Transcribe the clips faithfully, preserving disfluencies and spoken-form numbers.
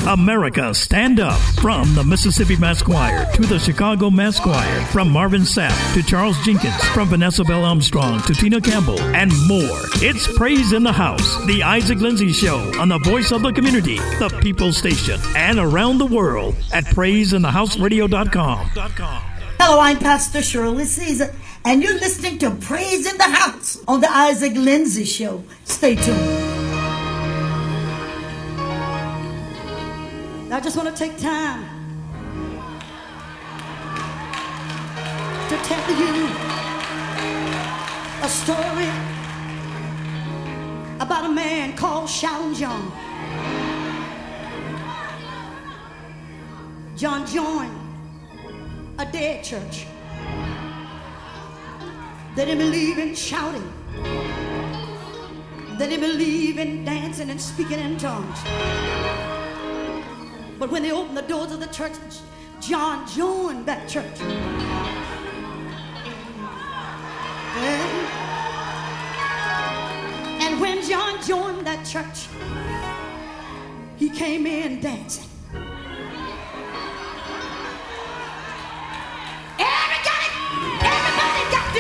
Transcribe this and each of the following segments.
America, stand up. From the Mississippi Mass Choir to the Chicago Mass Choir, from Marvin Sapp to Charles Jenkins, from Vanessa Bell Armstrong to Tina Campbell, and more. It's Praise in the House, the Isaac Lindsay Show on the voice of the community, the People's Station, and around the world at praise in the house radio dot com. Hello, I'm Pastor Shirley Caesar, and you're listening to Praise in the House on the Isaac Lindsay Show. Stay tuned. I just want to take time to tell you a story about a man called Shouting John. John joined a dead church. They didn't believe in shouting. They didn't believe in dancing and speaking in tongues. But when they opened the doors of the church, John joined that church. And, and when John joined that church, he came in dancing. Everybody, everybody got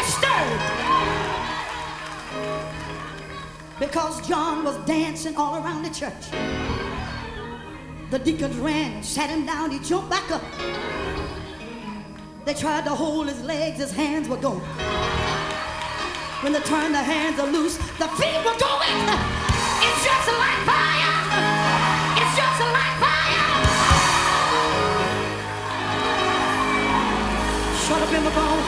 disturbed because John was dancing all around the church. The deacons ran, sat him down, he jumped back up. They tried to hold his legs, his hands were going. When they turned the hands are loose, the feet were going. It's just like fire. It's just like fire. Shut up in the bone.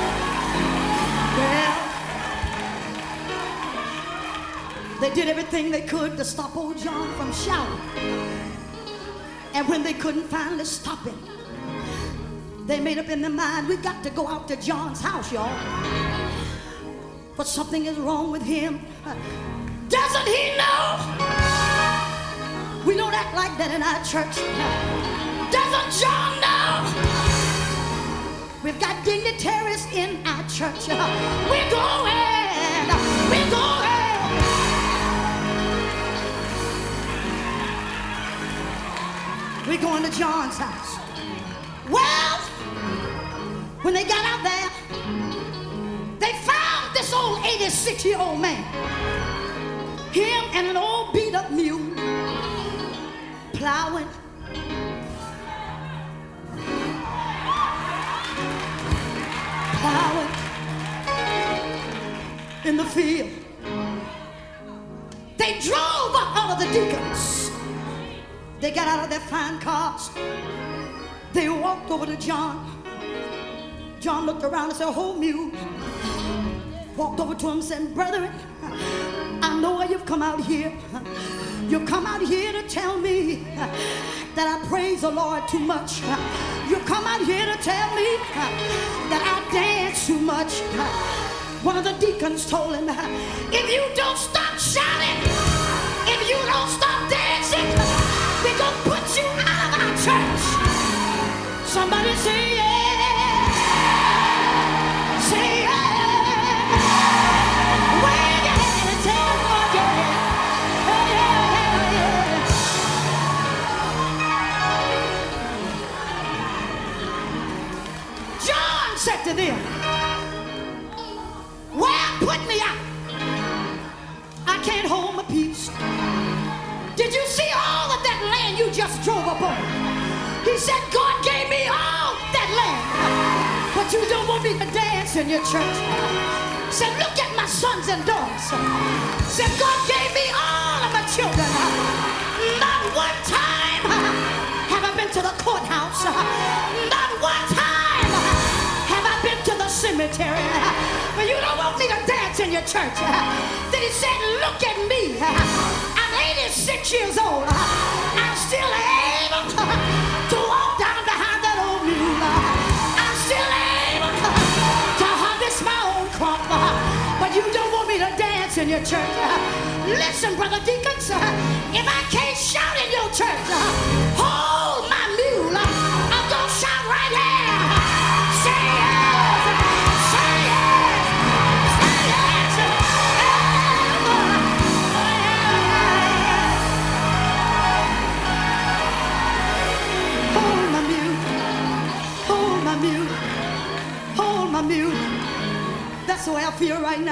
Well, they did everything they could to stop old John from shouting. And when they couldn't finally stop him, they made up in their mind, we got to go out to John's house, y'all. But something is wrong with him. Doesn't he know? We don't act like that in our church. Doesn't John know? We've got dignitaries in our church. We're going. We're going. We're going to John's house. Well, when they got out there, they found this old eighty-six-year-old man. Him and an old beat-up mule plowing. Plowing in the field. They drove up all of the deacons. They got out of their fine cars. They walked over to John. John looked around and said, "Oh, mule." Walked over to him and said, "Brethren, I know why you've come out here. You've come out here to tell me that I praise the Lord too much. You've come out here to tell me that I dance too much." One of the deacons told him, "If you don't stop shouting, if you don't stop dancing, we're going to put you out of our church." Somebody say yes. Say yes. Wave your hand and tell them, "Oh, yeah. Oh, yeah, yeah, yeah." John said to them, "Well, put me out. I can't hold my peace. Did you see all of that land you just drove up on?" He said, "God gave me all that land, but you don't want me to dance in your church." Said, "Look at my sons and daughters." Said, "God gave me all of my children. Not one time have I been to the courthouse. Not one time have I been to the cemetery. But you don't want me to dance in your church." Then he said, "Look at me. I'm eighty-six years old. I'm still able to walk down behind that old mule. I'm still able to harvest my own crop. But you don't want me to dance in your church. Listen, brother deacons, if I can't shout in your church, hold my mule. I'm going to shout right here. Say yes. Say yes. Say yes.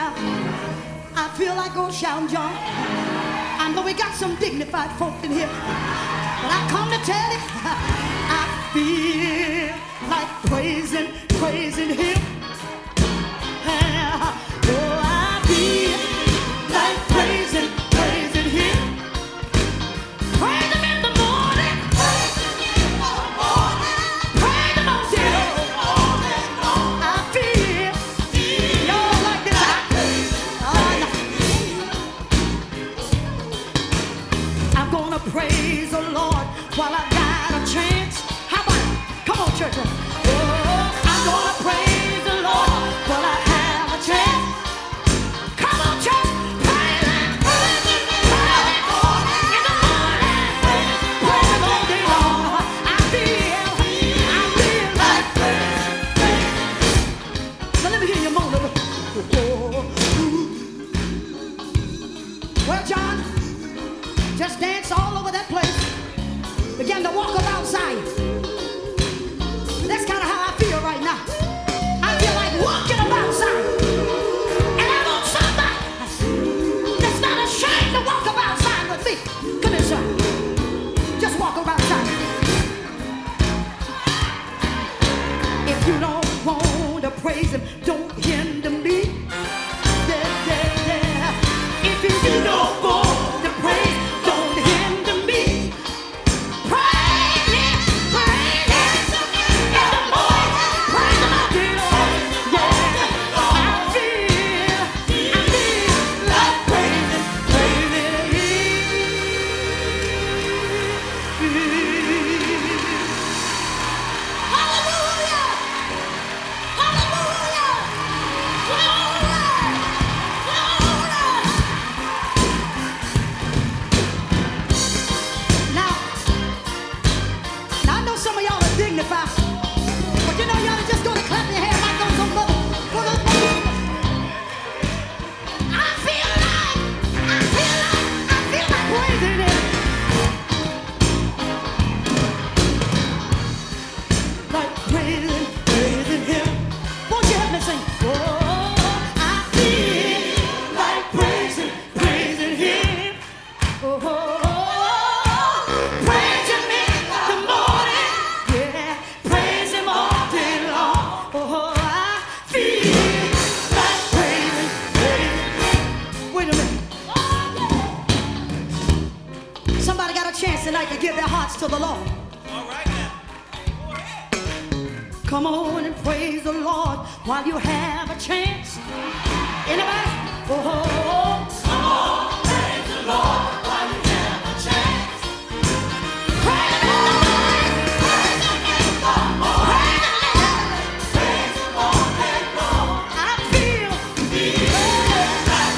now. I feel like go shouting, John. I know we got some dignified folk in here, but I come to tell you, I feel like praising, praising him. Oh, I feel like praising, praising him. Praise him in the morning. Praise him in the morning. Praise him all day long. I feel, y'all like this. I praise him. I'm gonna praise the Lord while I got a chance. How about it? Come on, church. Oh, I'm gonna praise the Lord while I have a chance. Come on, church. Praise him. Praise him in the morning. In the morning. Praise him all day long. I feel, I feel like praise. Now let me hear you moan a little. Well, John, just dance all over that place. Begin to walk around Zion. That's kind of how I feel right now. I feel like walking around Zion. And I want somebody that's not ashamed to walk around Zion with me. Come here, son. Just walk around Zion. If you don't want to praise him, don't hinder me. Yeah, yeah, yeah. If you don't want to praise, don't hinder me. Praise him, praise him in the morning. Praise him all day long. Yeah, I feel, I feel like praising, praising him. Hallelujah! Hallelujah! Glory! Glory! Now, now I know some of y'all are dignified, but you know y'all are just gonna clap your hands like those old mother, for those mothers. I feel like, I feel like, I feel like praising him. Like praising, praising him. Won't you help me sing? Oh, I feel like praising, praising him. Oh, praise him in the morning. Yeah, praise him all day long. Oh, I feel like praising, praising. Wait a minute. Somebody got a chance tonight to give their hearts to the Lord. Come on and praise the Lord while you have a chance. Anybody? Oh, come on, praise the Lord while you have a chance. Praise him in the morning. Praise him in the morning. Praise him all day long. I feel, feel like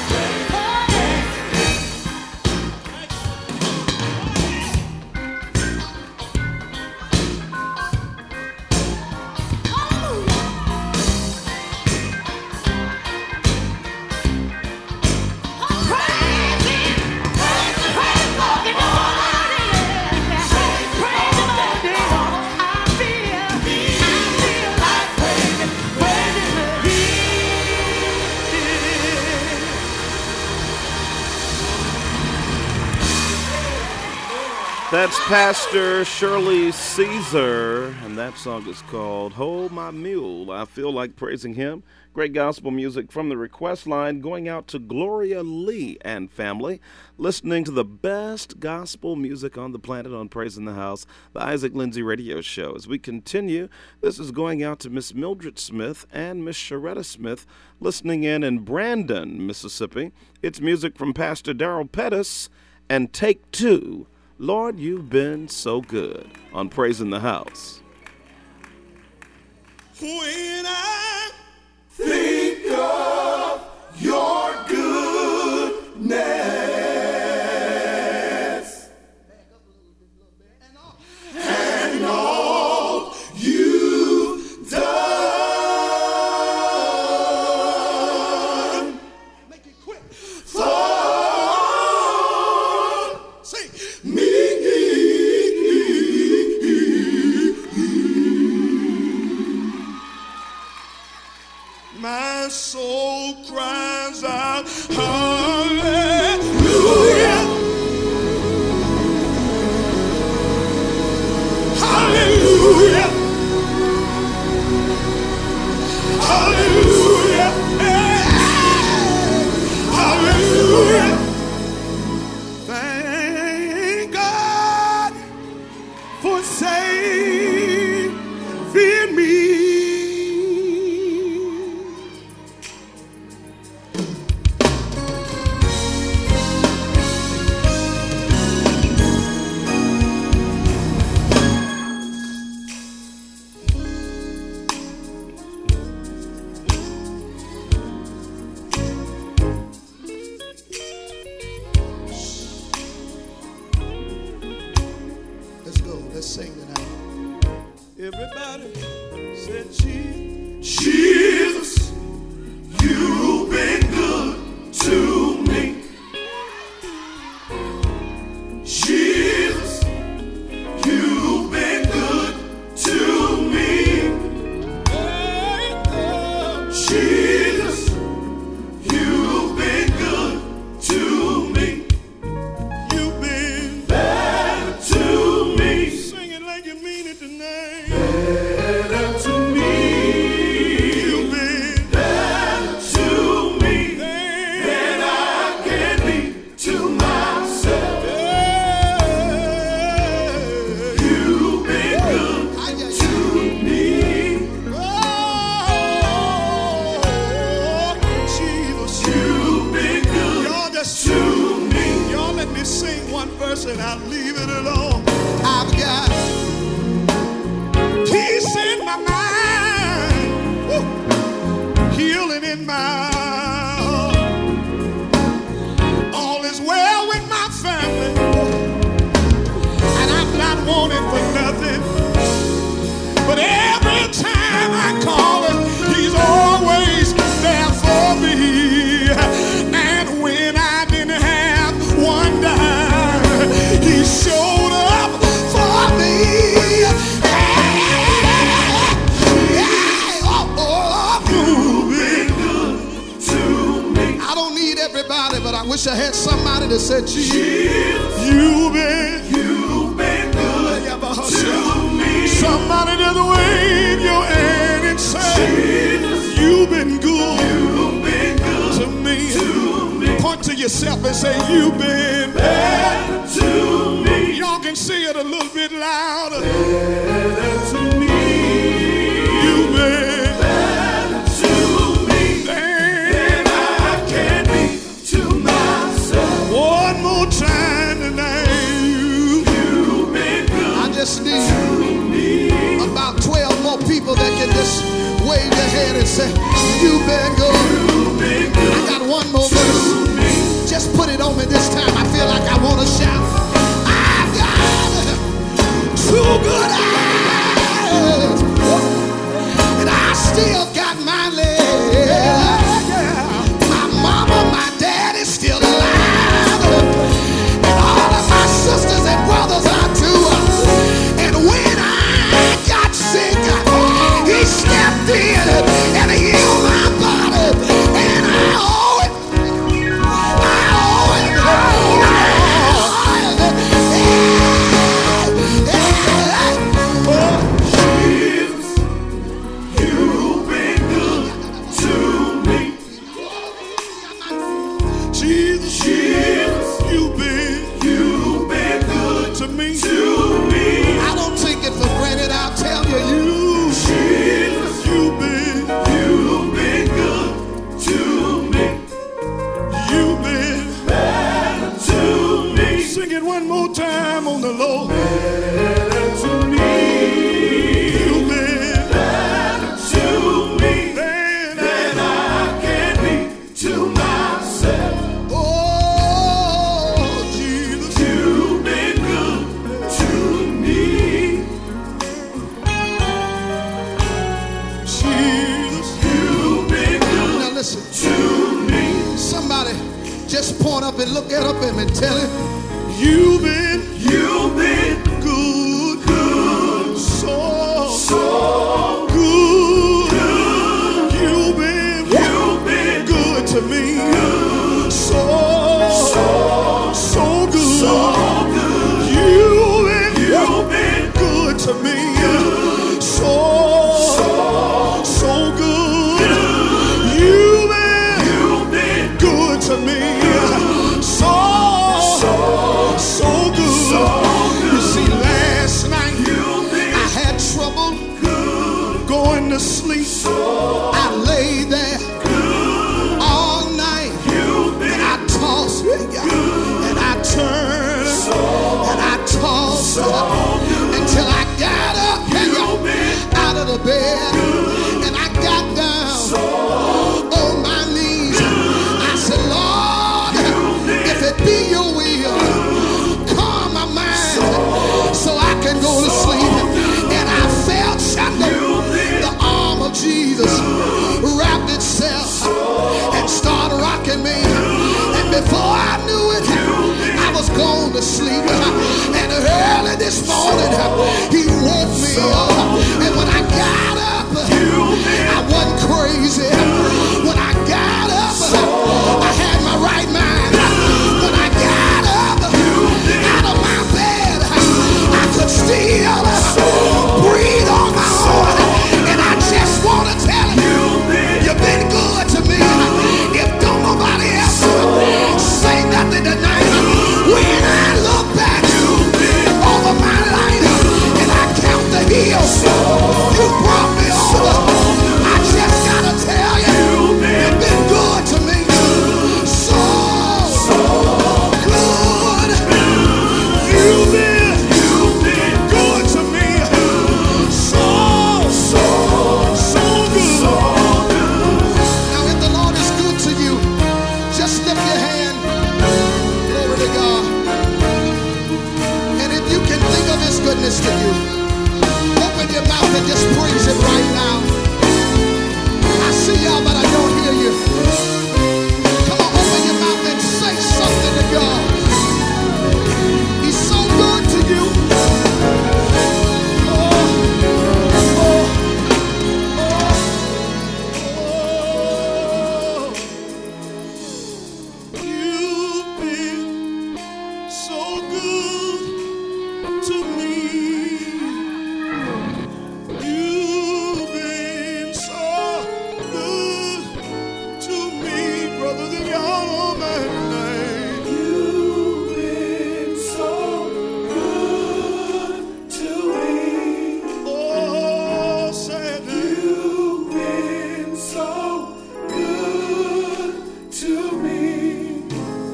That's Pastor Shirley Caesar, and that song is called Hold My Mule. I feel like praising him. Great gospel music from the request line going out to Gloria Lee and family, listening to the best gospel music on the planet on Praise in the House, the Isaac Lindsay Radio Show. As we continue, this is going out to Miss Mildred Smith and Miss Sharetta Smith, listening in in Brandon, Mississippi. It's music from Pastor Darrell Pettis and Take Two. Lord, you've been so good on Praise in the House. When I think of your goodness and all you've done, make it quick for say me. My soul cries for saving me. Let's go. Let's sing tonight. Everybody said, Jesus, Jesus, you've been good to me. Jesus, you've been good to me. Jesus, you've been good to me. You've been better to me. Sing it like you mean it tonight. Better to me. You've been better to me than I can be to myself. You've been good to me. Oh, Jesus, you've been good. Y'all just to me. Y'all let me sing one verse and I'll leave it alone. I've got peace in my mind, woo, healing in my heart. All is well with my family, and I'm not wanting for nothing. But every time I call him, he's always there for me. And when I didn't have one dime, he showed up for me. You've been good to me. I don't need everybody, but I wish I had somebody that said, Jesus, you've been, you've been good to me. Somebody just wave your hand and say, Jesus, you've been good, you've been good to me. To me. Point to yourself and say, you've been better to me. Y'all can say it a little bit louder. Better to me. You've been better to me than I can be to myself. One more time tonight. You've been good. I just need about twelve more people that can just wave their hand and say, you've been good. You've been good. I got one more verse. Just put it on me this time. I feel like I want to shout. I've got two good eyes, and I still got my legs. My mama, my daddy still alive, and all of my sisters and brothers are too. And when I got sick, he stepped in and healed my body, and I owe it. I owe it. I owe it. Oh, Jesus, you've been good to me. Jesus, Jesus, you've been, you've been good to me. To me. I don't take it for granted. I'll tell you, you, Jesus, you've been, you've been good to me. You've been better to me. Sing it one more time on the low. Better to me. You've been better to me than, than I can be to myself. Oh, Jesus, you've been good to me. Jesus, you've been good. Now listen to me. Somebody just point up and look at up him and tell him, you've been, you've been good, good, so, so good, good. You've been, you've been good to me, good. So, so, so good, so good. You've been, you've been good to me, good. So, so, so good, good. You've been, you've been good to me, good. So, so, so good. to sleep. I lay there all night, and I toss and I turn and I toss until I got up out of the bed and I got down on my knees. I said, Lord, if it be your will, calm my mind so I can go to sleep. And I felt the arm of Jesus wrapped itself and started rocking me. And before I knew it, I was going to sleep. And early this morning, he woke me up. And when I got up, I wasn't crazy. When I got up, I had my right mind. When I got up out of my bed, I could still breathe on my own. And I just want to tell you, you've been good to me. If don't nobody else say nothing tonight, when I look back over my life and I count the hills you brought me over, I just gotta tell you, you've been good to me. So, so good. You've been, you've been good to me. So, so, so good. So good. Now if the Lord is good to you, just lift your hand. Glory to God. And if you can think of his goodness to you, open your mouth and just praise him right now. I see y'all, but I don't hear you. Come on, open your mouth and say something to God. He's so good to you. Oh, oh, oh, oh. You've been so good to me. You've been so good to me, brother, than y'all know my name. You've been so good to me. Oh, say it. You've been so good to me.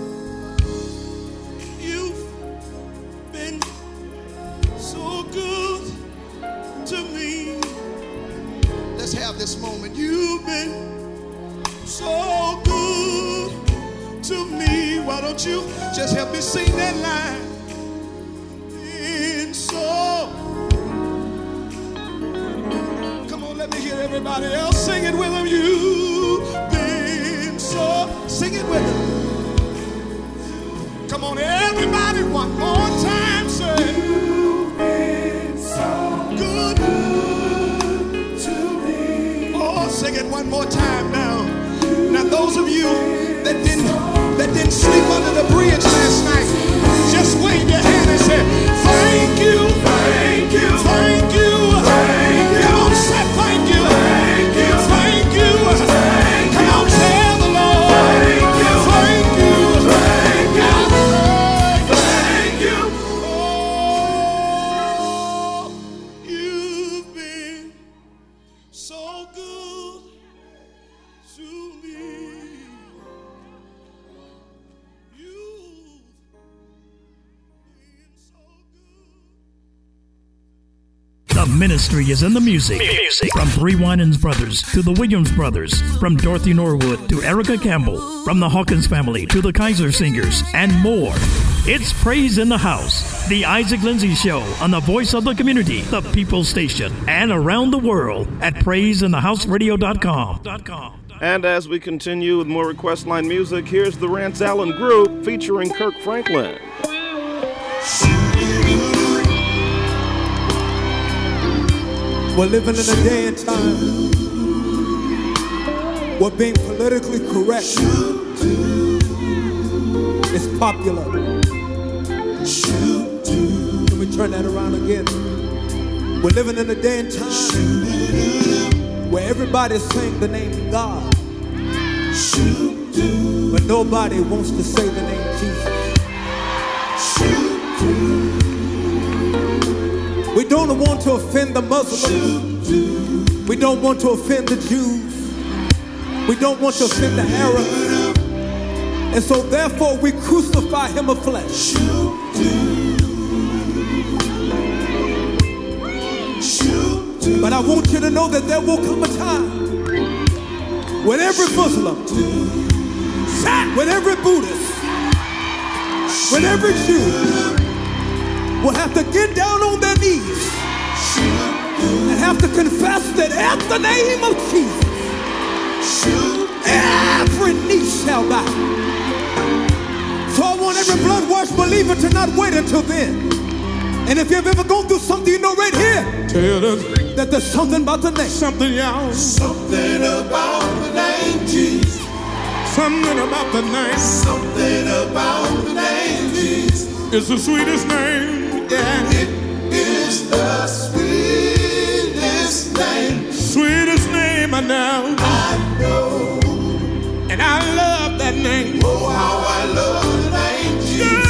You've been so good to me. Let's have this moment. You've been so good to me. Why don't you just help me sing that line? Been so. Come on, let me hear everybody else sing it with them. You've been so. Sing it with them. Come on, everybody, one more time, say. You've been so good to me. Oh, sing it one more time now. Now, those of you that didn't that didn't sleep under the bridge last night, just wave your hand and say, thank you, thank you, thank you, thank you. Come on, say thank you, thank you, thank you, thank you. Come on, tell the Lord, thank you, thank you, thank you, thank you. Oh, you've been so good to me. You've been so good. The ministry is in the music. Music. From Three Winans Brothers to the Williams Brothers, from Dorothy Norwood to Erica Campbell, from the Hawkins family to the Kaiser Singers, and more. It's Praise in the House, the Isaac Lindsay Show on the voice of the community, the People's Station, and around the world at praise in the house radio dot com. And as we continue with more request line music, here's the Rance Allen Group featuring Kirk Franklin. We're living in a day and time where being politically correct is popular. Let me turn that around again. We're living in a day and time where everybody's saying the name God, but nobody wants to say the name Jesus. We don't want to offend the Muslims, We don't want to offend the Jews. We don't want to offend the Arabs. And so therefore we crucify him of flesh. But I want you to know that there will come a time when every Muslim, when every Buddhist, when every Jew will have to get down on their knees and have to confess that at the name of Jesus, every knee shall bow. So I want every blood-washed believer to not wait until then. And if you've ever gone through something, you know right here, tell us that there's something about the name. Something, y'all. Something about the name Jesus. Something about the name. Something about the name Jesus. It's the sweetest name. Yeah. It is the sweetest name. Sweetest name I know. I know. And I love that name. Oh, how I love the name Jesus.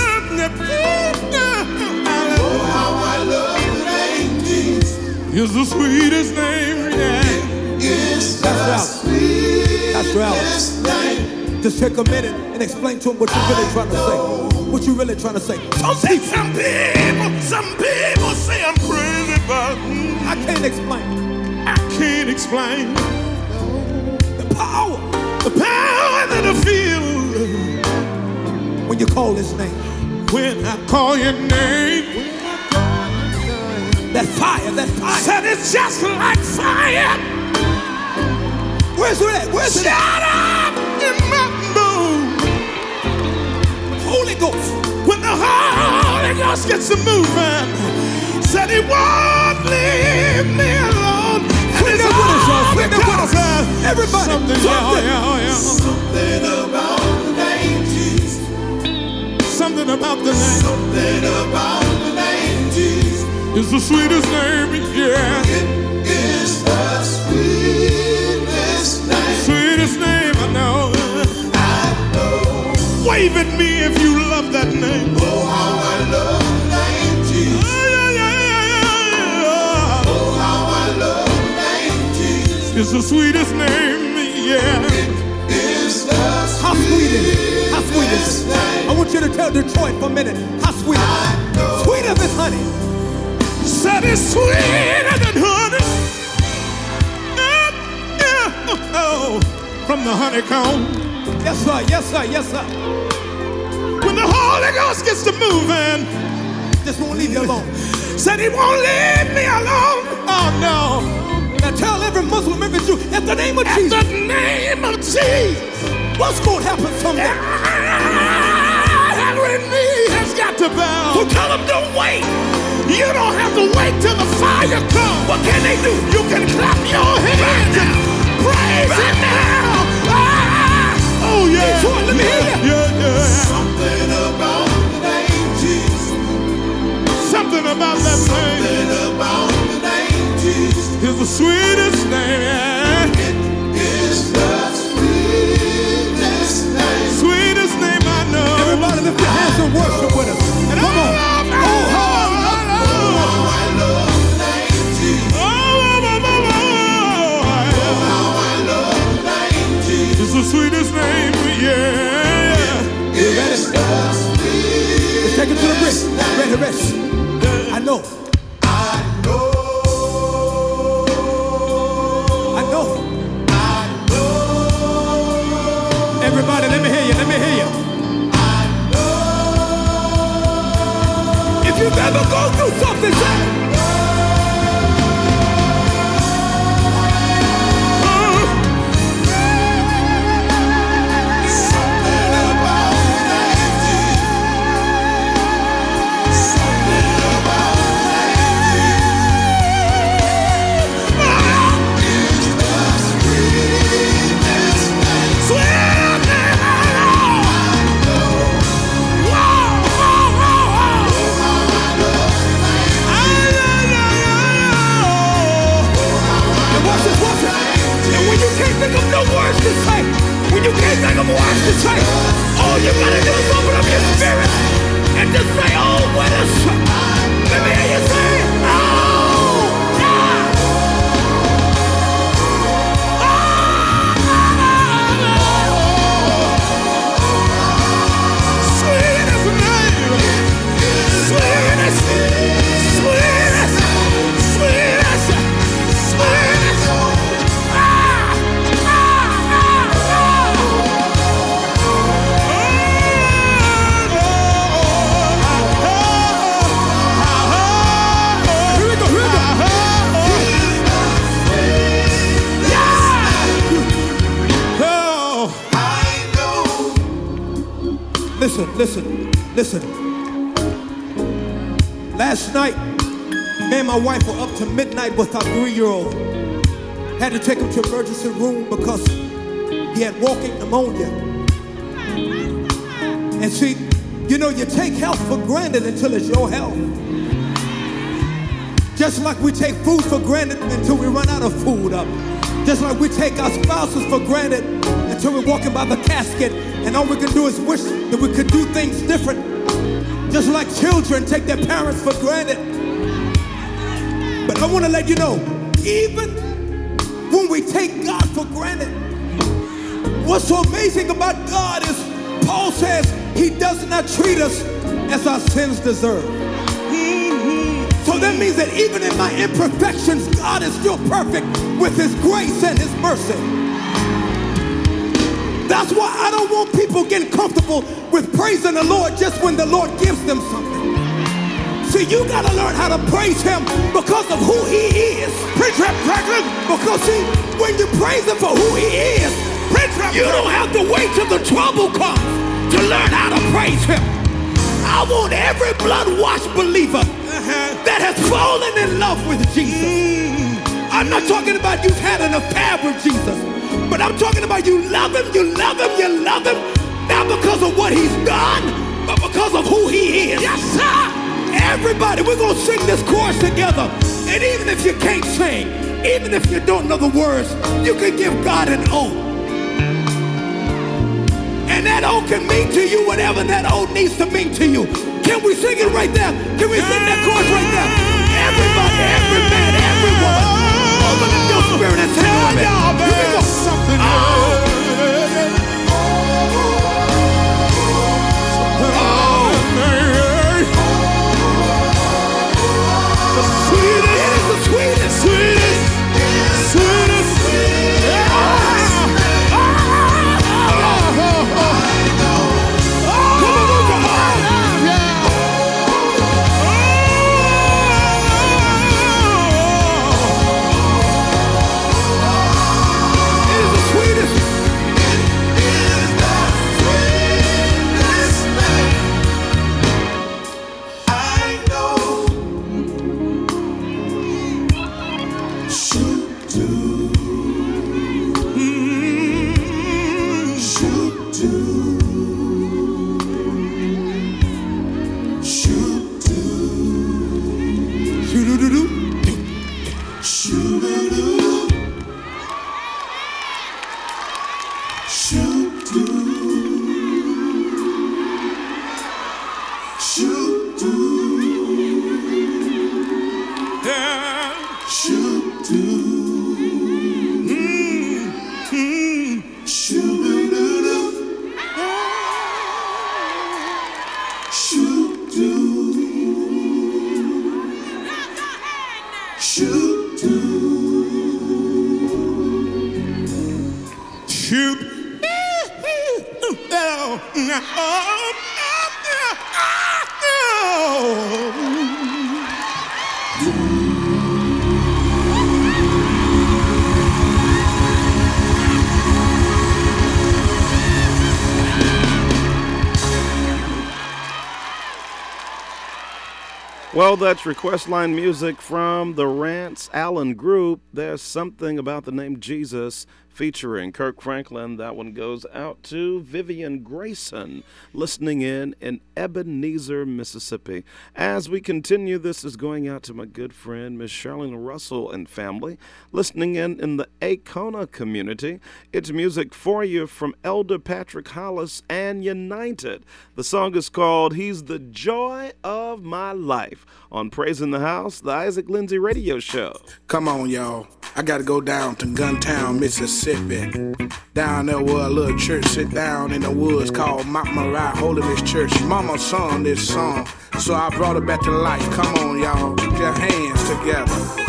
Oh, how I love the name Jesus. It's the sweetest name, yeah. It is the That's sweetest name. Just take a minute and explain to him what you're really trying to say. What you're really trying to say. Some people, some people, some people say I'm crazy, but I can't explain. I can't explain The power the power that I feel when you call his name. when I call your name. That fire, that fire. Said it's just like fire. Where's it at? Where's it Shut at? up in my mood. Holy Ghost. When the Holy Ghost gets to moving, said he won't leave me alone. And Swing it's that with us, y'all. all Swing that with us. because Everybody. something, Something. yeah, yeah, yeah. Something about the name Jesus. Something about the name. Something about the name Jesus. It's the sweetest name, yeah. It is the sweetest name. Sweetest name I know. I know. Wave at me if you love that name. Oh, how I love the name Jesus. Oh, yeah, yeah, yeah, yeah. Oh, how I love the name Jesus. It's the sweetest name, yeah. It is the How sweet is it? How sweet is sweetest it? name. I want you to tell Detroit for a minute. How sweet is I it? know. Sweeter than honey. Said it's sweeter than honey. Yeah, yeah. Oh, from the honeycomb. Yes, sir. Yes, sir. Yes, sir. When the Holy Ghost gets to moving, Just won't leave you alone. said he won't leave me alone. Oh, no. Now tell every Muslim, every Jew, at the name of At Jesus, the name of Jesus, what's going to happen someday? every knee has got to bow. So tell them, don't wait. You don't have to wait till the fire comes. What can they do? You can clap your hands and praise him now. Ah! Oh yeah. Detroit, let me hear you. Yeah, yeah. Something about the name Jesus. Something about that name Something about the name Jesus. is the sweetest name, yeah. It is the sweetest name. Sweetest name I know. Everybody lift your hands and worship with us. And Come on. I love, Oh, oh, oh, how I love the name Jesus. oh, oh, oh, oh, oh. How I love the name Jesus. It's the sweetest name, yeah. It is the Let's take it to the bridge. sweetest name. Ready, rest. I know. I listen, listen, listen. Last night, me and my wife were up to midnight with our three-year-old. Had to take him to emergency room because he had walking pneumonia. And see, you know, you take health for granted until it's your health. Just like we take food for granted until we run out of food up. Just like we take our spouses for granted until we're walking by the casket and all we can do is wish that we could do things different. Just like children take their parents for granted. But I want to let you know, even when we take God for granted, what's so amazing about God is Paul says he does not treat us as our sins deserve. So that means that even in my imperfections, God is still perfect with his grace and his mercy. That's why I don't want people getting comfortable with praising the Lord just when the Lord gives them something. See, you gotta learn how to praise him because of who he is. Because see, when you praise him for who he is, you don't have to wait till the trouble comes to learn how to praise him. I want every blood-washed believer that has fallen in love with Jesus. I'm not talking about you've had an affair with Jesus, but I'm talking about you love him, you love him, you love him, not because of what he's done, but because of who he is. Yes, sir! Everybody, we're going to sing this chorus together. And even if you can't sing, even if you don't know the words, you can give God an oath. And that oath can mean to you whatever that oath needs to mean to you. Can we sing it right there? Can we sing that chorus right there? Everybody, every man, every woman, open up your spirit and sing it with me. Here we go. Something oh. Sweetest, sweetest, sweetest, sweetest. Yeah. Oh, oh, oh, oh. Come on, move your heart. Yeah. Oh. It is the sweetest. It is the sweetest thing I know. Shoot to, mm, shoot to, shoot to, shoot to, shoot to, shoot to, shoot to, yeah, shoot to. Mm, mm, shoot to, shoot to, shoot to, shoot. Oh, oh, Well, that's request line music from the Rance Allen Group. There's something about the name Jesus, featuring Kirk Franklin. That one goes out to Vivian Grayson, listening in in Ebenezer, Mississippi. As we continue, this is going out to my good friend, Miss Charlene Russell and family, listening in in the Acona community. It's music for you from Elder Patrick Hollis and United. The song is called He's the Joy of My Life on Praise in the House, the Isaac Lindsay Radio Show. Come on, y'all. I got to go down to Guntown, Mississippi. Down there where a little church sit down in the woods called Mount Moriah Holiness Church. Mama sung this song, so I brought it back to life. Come on, y'all. Put your hands together.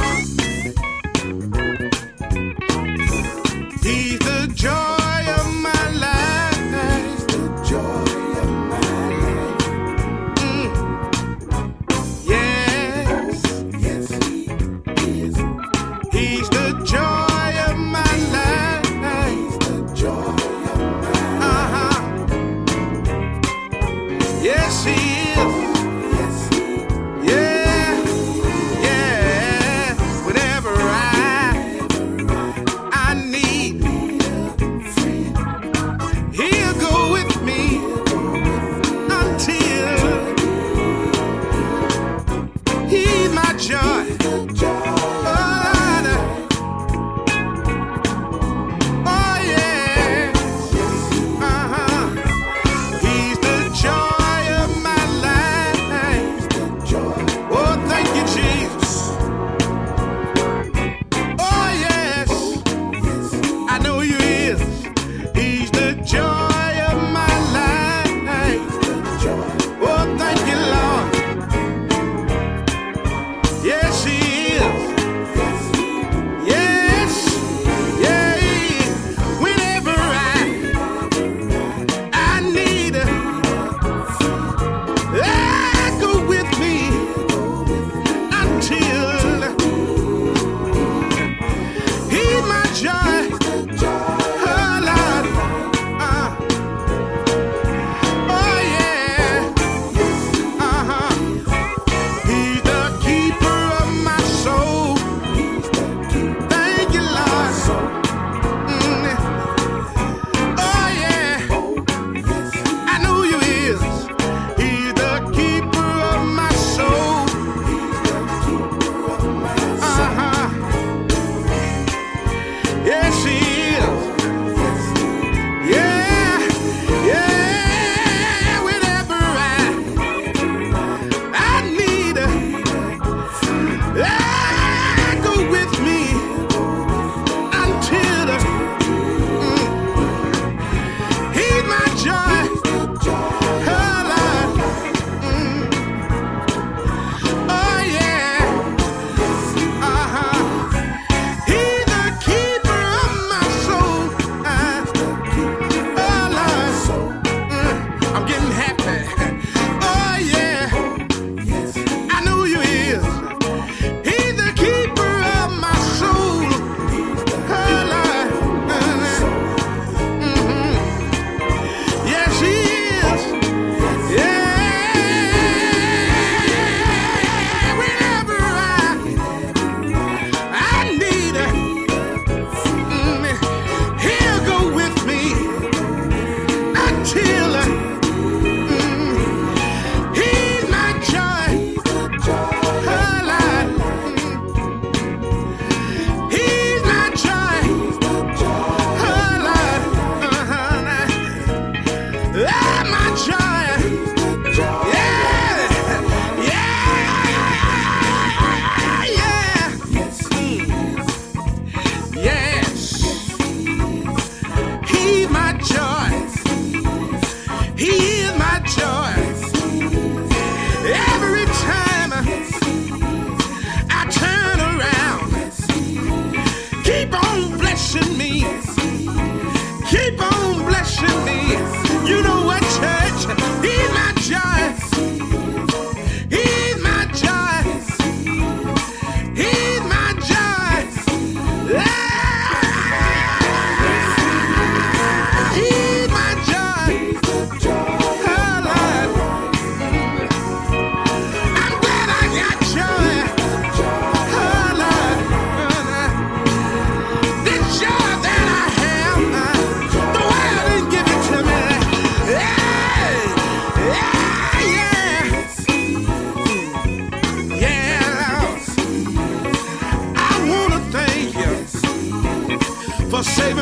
He's the joy of my life. He's the joy of my life. Mm. Yes, yes, he is. He's the joy of my life. He's the joy of my life. Uh-huh.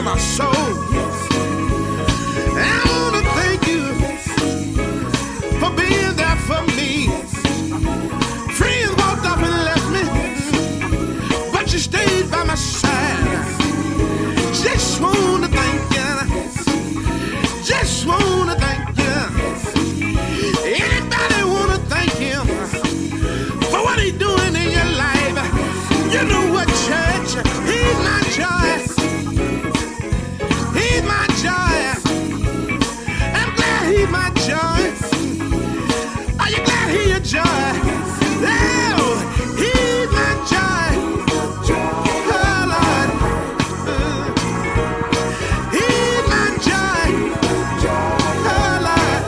my soul. I wanna thank you for being there for me. Friends walked up and left me, but you stayed by my side. Just wanna thank you. Just wanna thank you. Anybody wanna thank him for what he doing in your life? You know what, church? He's my joy. He's my joy. I'm glad he's my joy. Are you glad he's your joy? Oh, he's my joy. Oh, Lord. Uh, he's my joy. Oh, Lord.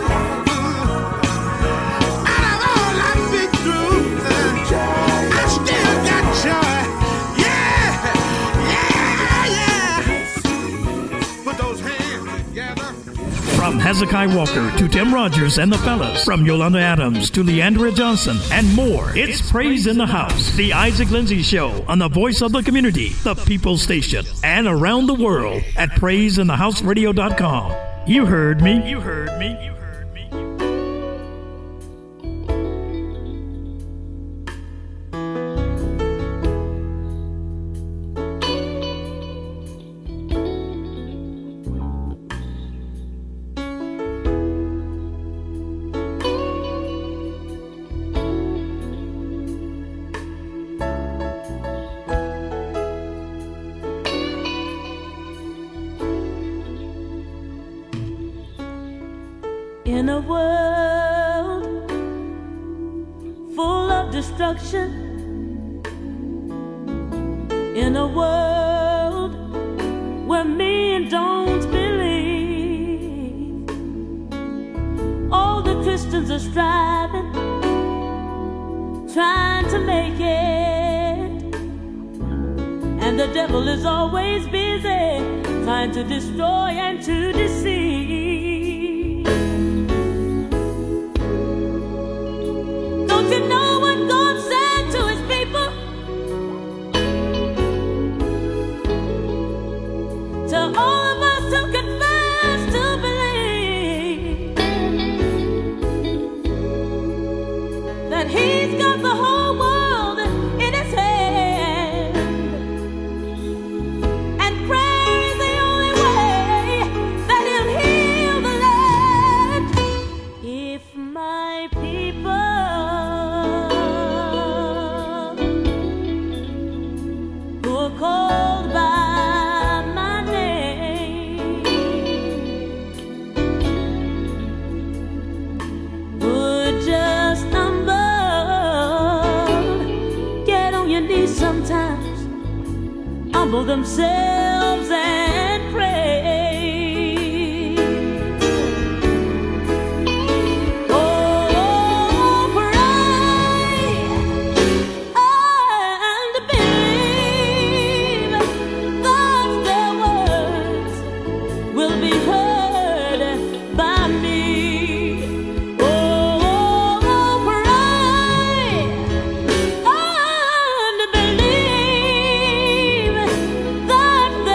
Uh, out of all I've been through, uh, I still got joy. Yeah, yeah, yeah. Put those hands together. From Hezekiah Walker to Tim Rogers and the Fellas, from Yolanda Adams to Leandra Johnson, and more. It's Praise in the House, the Isaac Lindsay Show on the voice of the community, the People's Station, and around the world at praise in the house radio dot com. You heard me. You heard me. You heard me. In a world full of destruction, in a world where men don't believe, all the Christians are striving, trying to make it, and the devil is always busy trying to destroy and to deceive. Don't you know what God said to his people? To all of us who confess to believe that he's got the whole world in his hand, and prayer is the only way that he'll heal the land. If my people who are called by my name would just humble, get on your knees sometimes, humble themselves and pray. Oh, pray and believe that their words will be heard by me. Oh, pray and believe that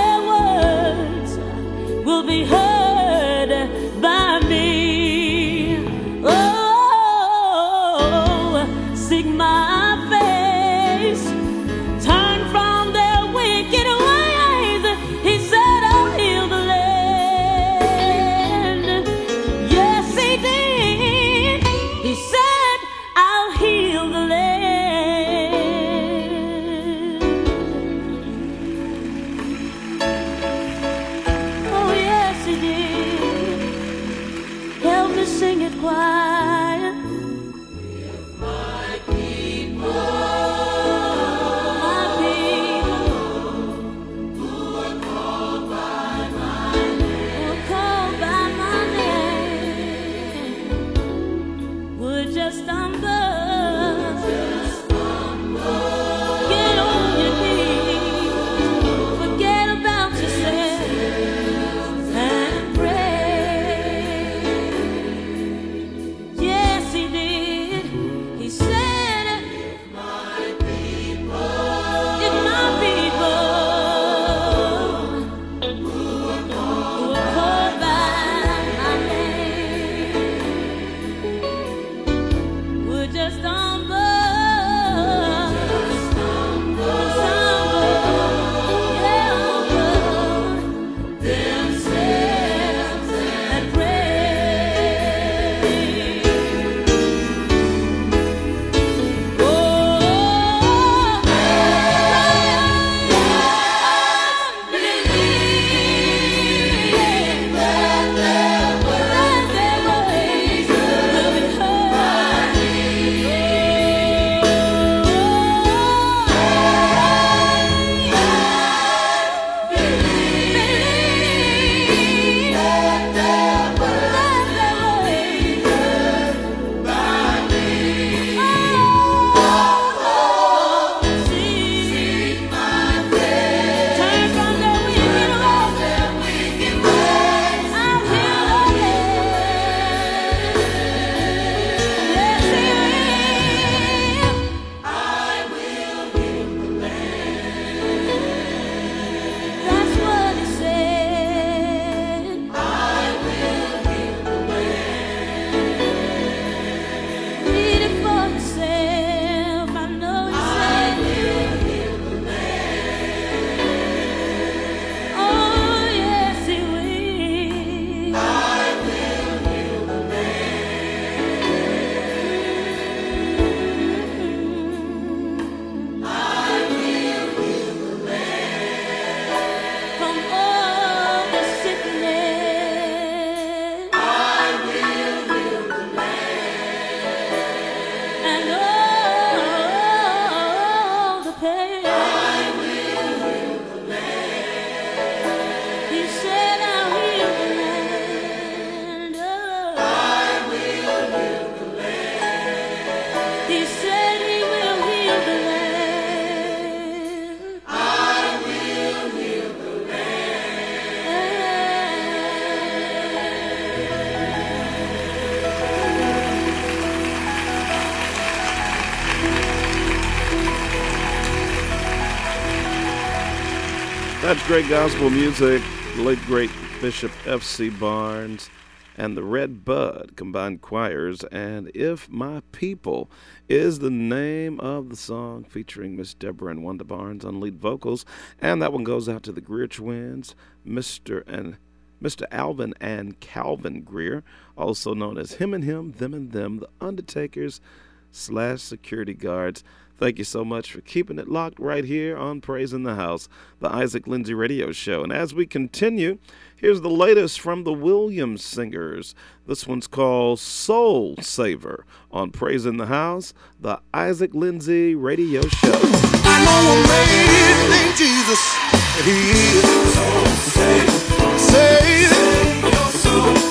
That's great gospel music. The late great Bishop F C Barnes and the Red Bud combined choirs, and If My People is the name of the song, featuring Miss Deborah and Wanda Barnes on lead vocals. And that one goes out to the Greer twins, Mister and Mister Alvin and Calvin Greer, also known as Him and Him, Them and Them, the Undertakers slash security guards. Thank you so much for keeping it locked right here on Praise in the House, the Isaac Lindsay Radio Show. And as we continue, here's the latest from the Williams Singers. This one's called Soul Saver on Praise in the House, the Isaac Lindsay Radio Show. I know a man named Jesus, and he is soul saver. Save your soul.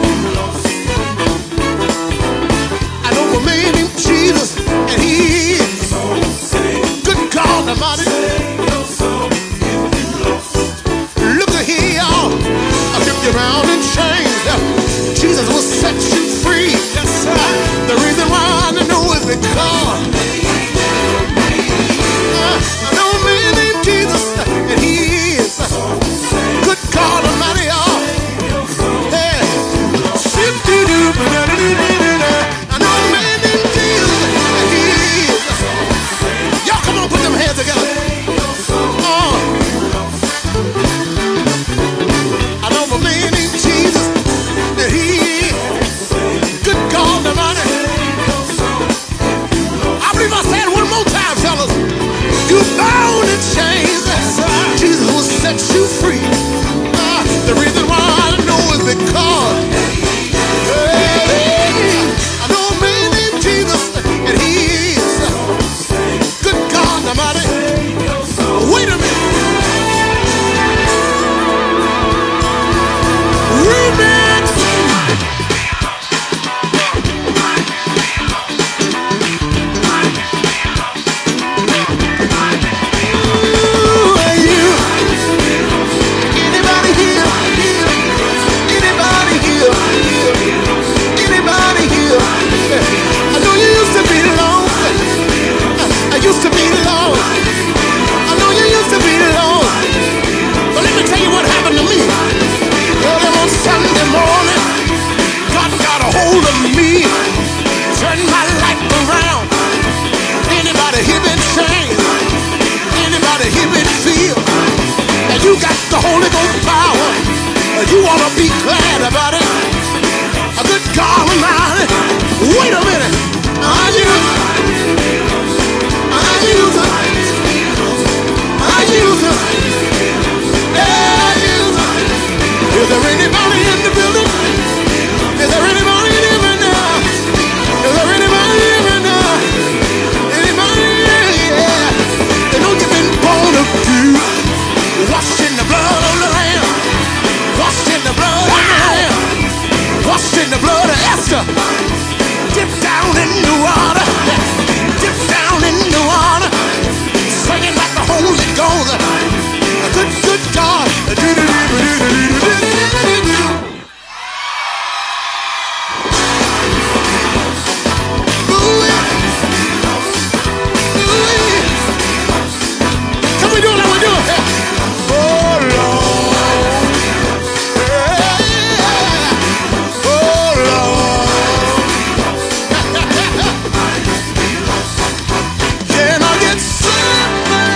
I know a man named Jesus, and he is good God Almighty. Look at here, y'all. I took you around in chains. Jesus will set you free. Yes, sir. The reason why I know is because uh, I know a man named Jesus, and he is good God Almighty, y'all. Hey. I know a man named Jesus, and he is. Y'all come on, put them hands together. Uh, I know a man named Jesus, and he good God Almighty. I believe I said it one more time, fellas. You bound in chains, Jesus will set you free. Uh, the reason why I know is because hey, I know a man named Jesus, and he is good God Almighty. Wait a minute. Remix. Ooh, you. Anybody here? Anybody here? Anybody here? I know you used to be lost. I used to be lost. I know you used to be lost. But let me tell you what happened to me. Early on Sunday morning, God got a hold of me, turned my life around. Anybody here been changed? Anybody here been filled? And you got the Holy Ghost power. You ought to be glad about it. A good God Almighty. Wait a minute. I use I use it. I use it. Yeah, I use it. Is there anybody in the building? Is there anybody in here right now? Is there anybody in here right now? Anybody? Yeah. They know you've been born of you. Washed in the blood of the Lamb. Washed in the blood of the Lamb. Washed in the blood of Esther. Dip down in the water. Dip down in the water. Singing like the Holy Ghost. A good, good God. Can we do it like we do it? Oh, Lord. Yeah. Oh, Lord. Can I get something?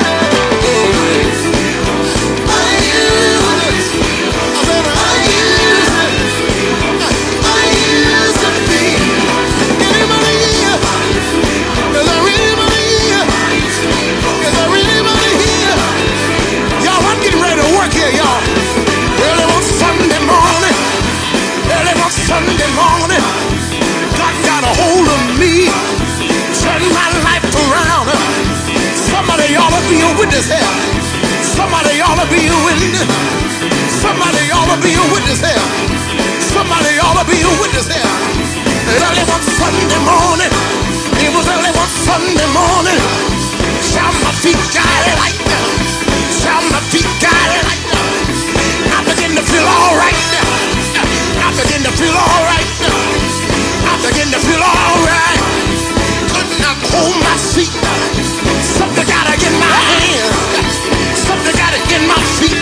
I use it. I said I use it. I use it to be. Anybody here? Is there anybody here? Is there anybody here? Y'all, I'm getting ready to work here, y'all. Early on Sunday morning. Early on Sunday morning. God got a hold of me. Turned my life around. Somebody ought to be a witness here. Somebody ought to be a witness. Somebody ought to be a witness here. Somebody ought to be a witness here. Early one Sunday morning. It was early one Sunday morning. Shout my feet got it like that. Shout my feet got it like that. I begin to feel all right. I begin to feel all right. I begin to feel all right. Could not hold my seat. Something got to get my hands. Something got to get my feet.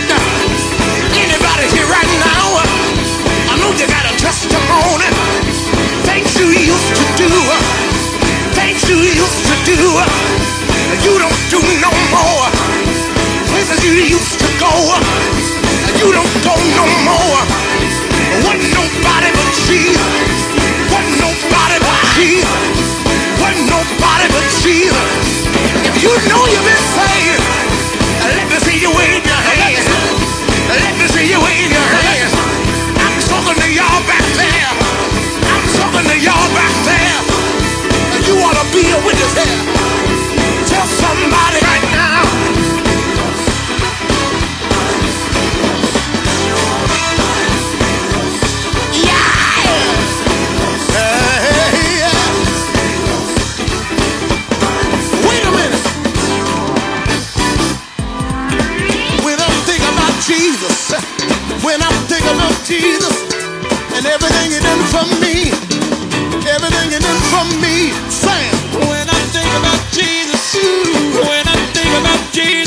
say, let me see you wave your hands. Let me see you wave your hands. I'm talking to y'all back there. I'm talking to y'all back there. And you ought to be a witness here. Tell somebody right now. Jesus, when I'm thinking about Jesus and everything he done for me, everything he done for me, Sam. When I think about Jesus, when I think about Jesus.